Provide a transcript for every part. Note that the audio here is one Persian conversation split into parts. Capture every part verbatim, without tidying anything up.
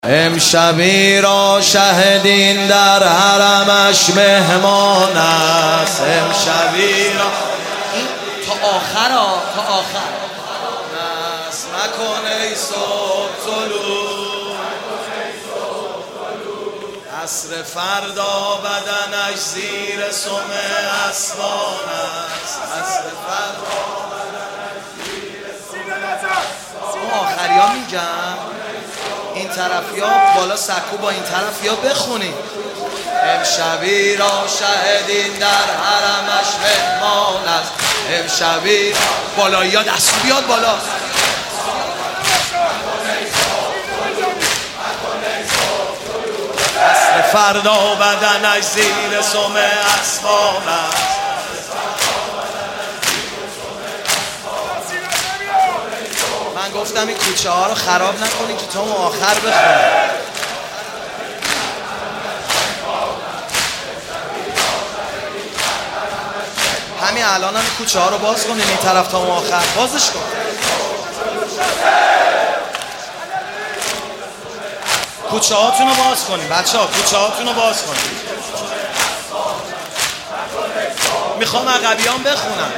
امشبی را شهدین در حرمش مهمان است. امشبی را این تا آخر تا آخر نس مکن ای صبح طلوع، عصر فردا بدنش زیر سم اسبان است. عصر فردا بدنش زیر سم اسبان. آخری ها میگم این طرفی ها بالا سکو با این طرفی ها بخونید. امشبی را شهدین در حرمش مهمان است. امشبی بالایی ها دست بیاد بالا. عصر فردا بدنش زیر سم اسبان است. من گفتم این کوچه ها رو خراب نکنی که تا آخر بخونه. همین الان هم کوچه ها رو باز کنین این طرف تا آخر بازش کن. کوچه هاتون رو باز کنین بچه ها، کوچه هاتون رو باز کنین. میخوام عقبیان بخونم.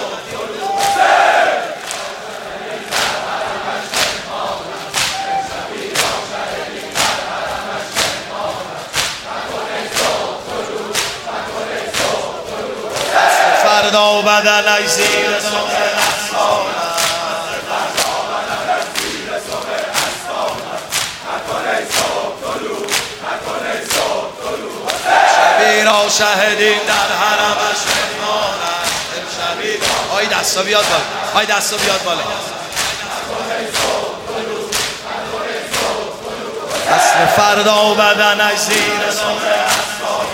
فردا بدنش زیر سم اسبان شبی را شهدین در حرمش مهمان است. امشبی آی دستا بیاد بالا، آی دستا بیاد بالا. عصر فردا بدنش زیر سم اسبان.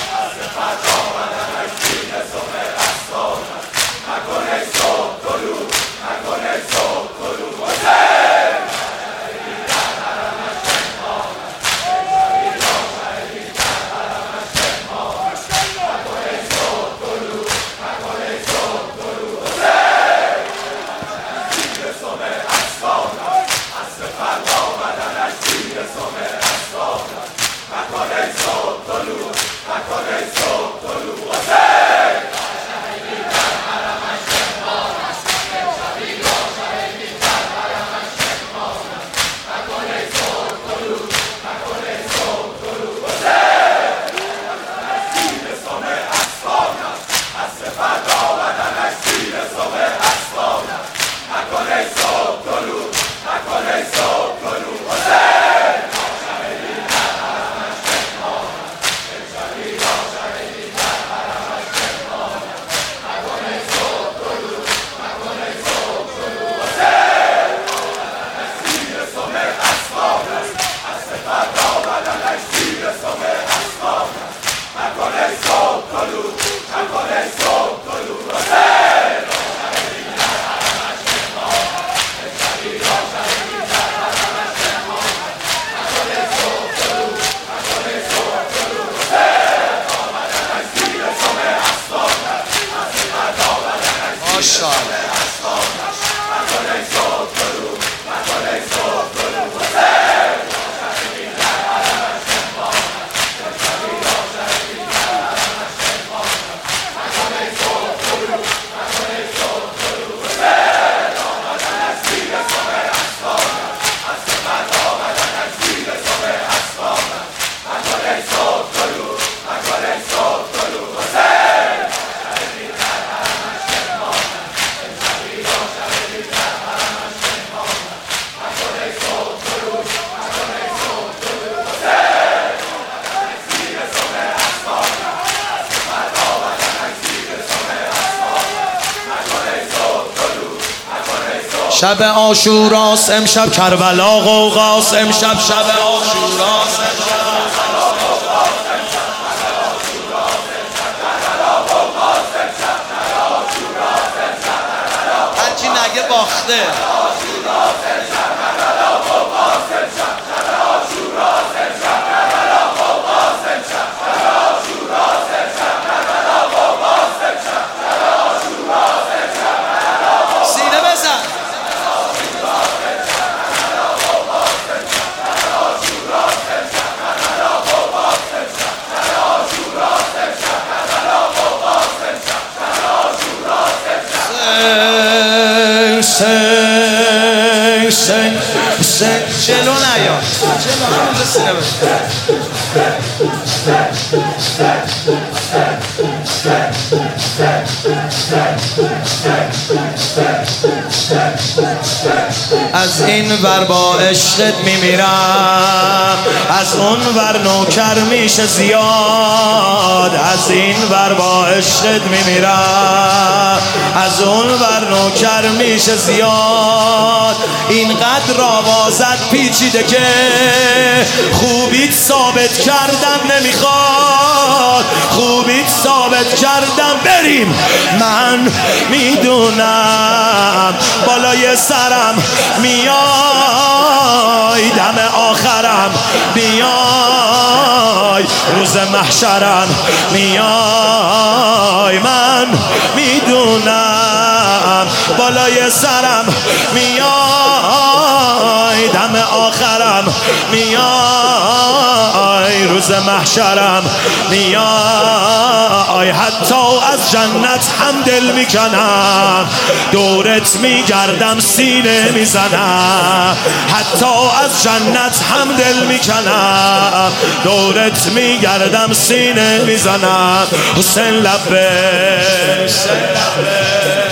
شب عاشوراست امشب کربلا غوغاست. امشب شب عاشوراست. هرچی نگه باخته. سینه بزن. حسین حسین حسین جلو نیا جلو همونجا سینه بزن از این ور با عشقت میمیرم از اون ور نوکر میشه زیاد از این ور با عشقت میمیرم از اون ور نوکر میشه زیاد اینقدر آوازت پیچیده که خوبیت ثابت کردم نمیخواد خوبیت ثابت کردم بریم من میدونم بالای سرم میای دم آخرم میای روز محشرم میای من میدونم بالای سرم میای دم آخرم میای روز محشرم میای حتی از جنت هم دل میکنم دورت میگردم سینه میزنم حتی از جنت هم دل میکنم دورت میگردم سینه میزنم حسین لبه حسین لبه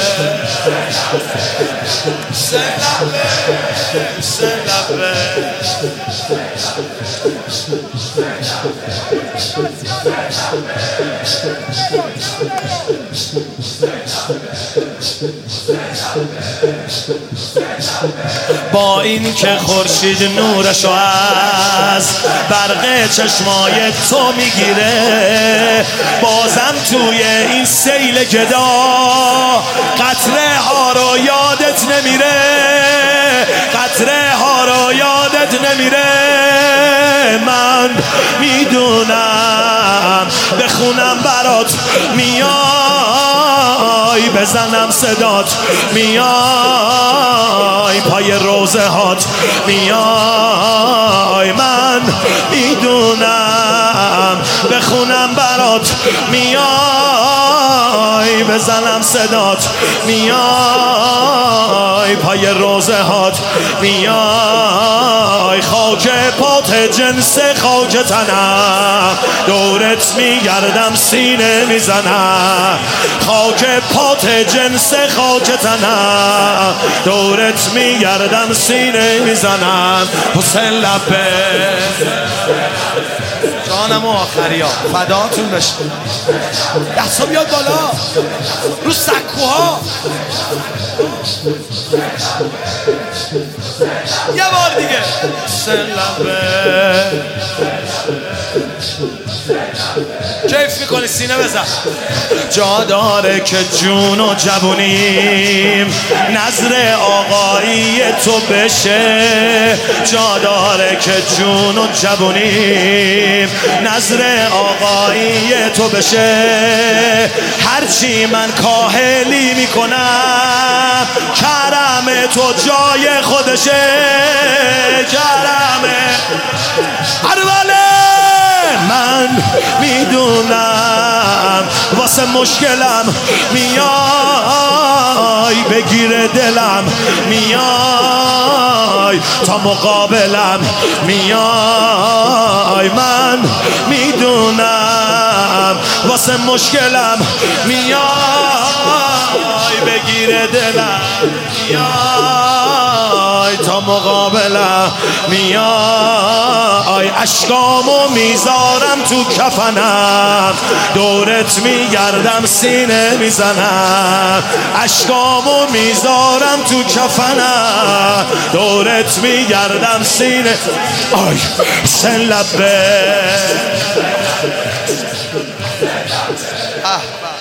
حسین لبه حسین لبه با این که خورشید نورشو از برق چشمای تو میگیره بازم توی این سیل گدا قطره ها رو یادت نمیره قطره ها رو یادت نمیره من میدونم بخونم برات میای بزنم صدات میای پای روزه هات میای من میدونم بخونم برات میای بزنم صدات میای پای روزه هات میای خاک پات جنس خاک تنم دورت میگردم سینه میزنم خاک پات جنس خاک تنم دورت میگردم سینه میزنم حسین لبه جانم و آخری ها فداتون بشه دستا بیاد بالا رو سکوها یه بار دیگه حسین لبه کیف میکنی سینه بزن جا داره که جون و جوونیم نظر آقایی تو بشه جا داره که جون و جوونیم نظر آقایی تو بشه هرچی من کاهلی میکنم کرم تو جای خودشه کرم ارواله من میدونم واسه مشکلم میای بگیر دلم میای تا مقابلم میای من میدونم واسه مشکلم میای بگیر دلم میای تا مقابلم میای اشکامو میذارم تو کفنم دورت میگردم سینه میزنم اشکامو میذارم تو کفنم دورت میگردم سینه آی حسین لبه